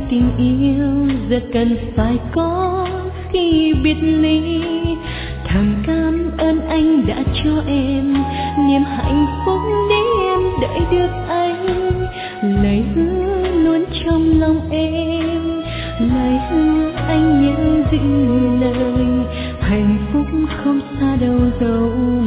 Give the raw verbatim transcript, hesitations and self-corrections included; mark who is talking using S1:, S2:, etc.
S1: tình yêu rất cần phải có khi biệt ly. Thầm cảm ơn anh đã cho em niềm hạnh phúc để em đợi được anh. Lời hứa luôn trong lòng em, lời hứa anh nhớ giữ lời, hạnh phúc không xa đâu đâu.